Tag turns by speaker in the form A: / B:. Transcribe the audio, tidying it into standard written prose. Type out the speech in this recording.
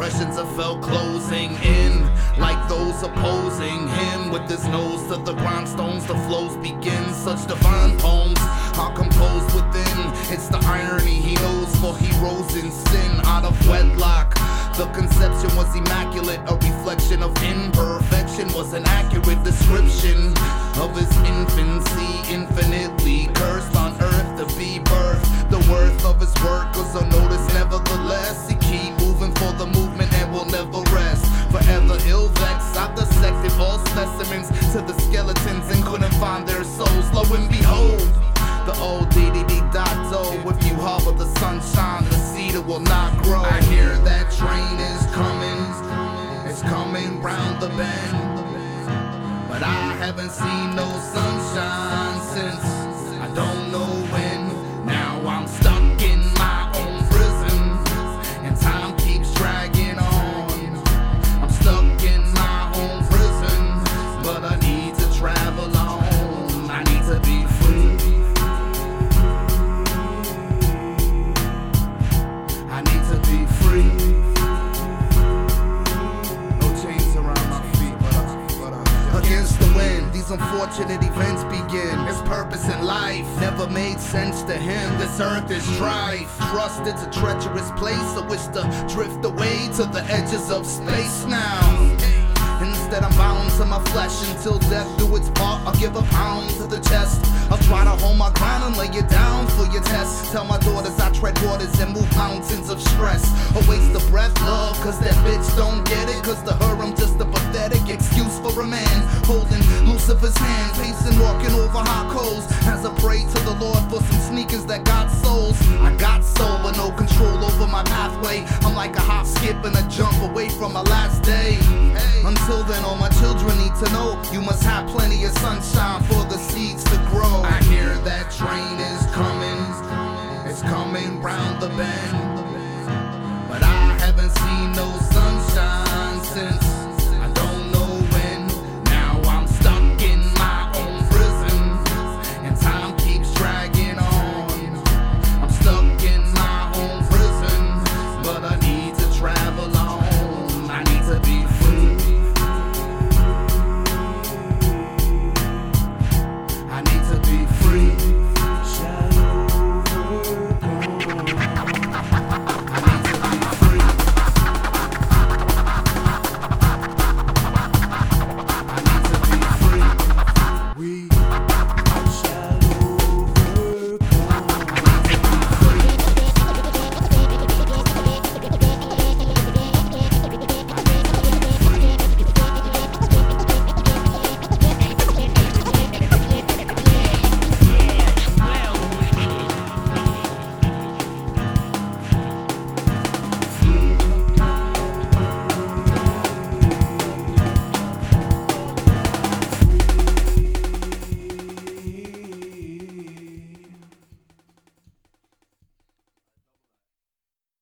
A: depressions I felt closing in, like those opposing him. With his nose to the grindstones, the flows begin. Such divine poems are composed within. It's the irony he knows, for he rose in sin out of wedlock. The conception was immaculate, a reflection of imperfection was an accurate description of his infancy, infinitely cursed on earth to be birthed. The worth of his work goes unnoticed, nevertheless. He keep moving for the movement and will never rest. Forever ill vexed, I dissected all specimens to the skeletons and couldn't find their souls. Lo and behold, the old dee-dee-dee-dot-do. If you harbor the sunshine, the cedar will not grow. I hear that train is coming, it's coming round the bend, but I haven't seen no sunshine since I don't know when. Now I'm stuck in my own prison, and time keeps dragging on. I'm stuck in my own prison, but I need to travel on. I need to be free. I need to be free. No chains around my feet, but against the wind, these unfortunate events begin. His purpose in life never made sense to him. This earth is strife, thrust it's a treacherous place. I wish to drift away to the edges of space now. Instead I'm bound to my flesh until death do its part. I'll give a pound to the chest. I'll try to hold my ground and lay it down for your test. Tell my daughters I tread waters and move mountains of stress. A waste of breath, love, cause that bitch don't get it. Cause to her I'm just a pathetic excuse for a man holding Lucifer's hand, pacing, walking over hot coals as I pray to the Lord for some sneakers that got souls. I got soul but no control over my pathway. I'm like a hop, skip and a jump away from my last day. Until then, all my children need to know you must have plenty of sunshine for the seeds to grow. I hear that train is coming, it's coming round the bend,